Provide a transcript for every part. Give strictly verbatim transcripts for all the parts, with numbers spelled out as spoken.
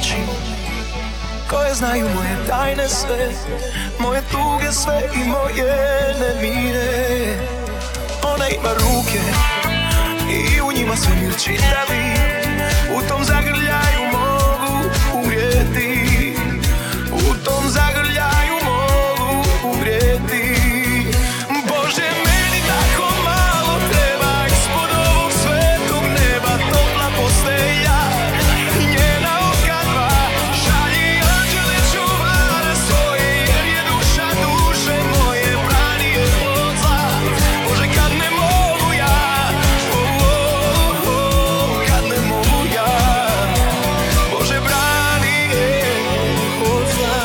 oči koje znaju moje tajne sve, moje tuge sve i moje nemire. Ona ima ruke i u njima svemir čitavi, u tom zagrljaju mogu umrijeti, u tom zagrljaju mogu umrijeti. Bože, meni tako malo treba, ispod ovog svetog neba topla postelja, njena oka dva šalji anđele čuvare svoje, jer je duša duše moje brani je od zla. Bože, kad ne mogu ja, oh, oh, oh, kad ne mogu ja, Bože, brani je od zla.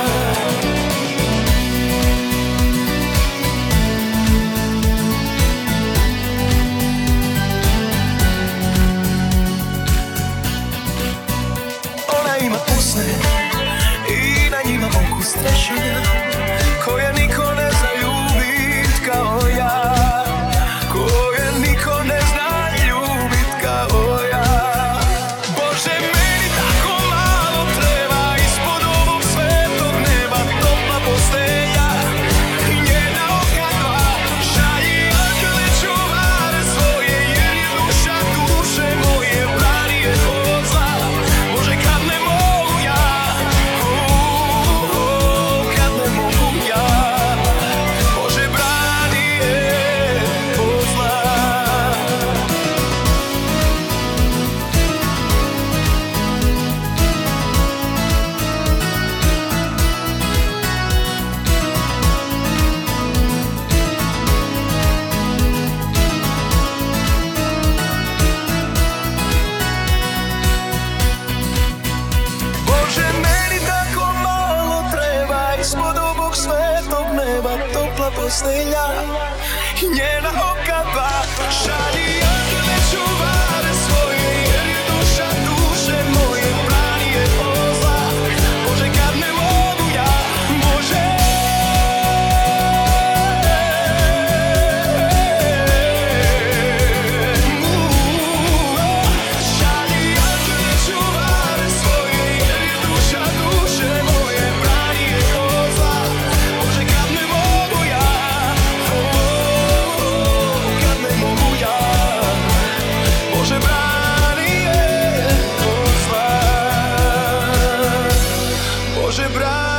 Ona ima usne i na njima okus trešanja, koje niko ne zna ljubit kao ja, koje niko ne zna ljubit kao ja. Bože, meni tako malo treba, ispod ovog svetog neba topla postelja, njena oka dva šalji anđele čuvare svoje, jer je duša duše moje brani je od zla. Bože, kad ne mogu ja, oh, oh, kad ne mogu ja, Bože, brani je od zla. Bože, meni tako malo treba, ispod ovog svetog neba topla postelja, njena oka dva šalji anđele čuvare svoje, jer je duša duše moje brani je od zla. Bože, kad ne mogu ja, Bože, šalji anđele čuvare svoje, jer je duša duše moje brani je od zla. Bože, kad ne mogu ja, oh, kad ne mogu ja, Bože, brani je od zla. Bože, brani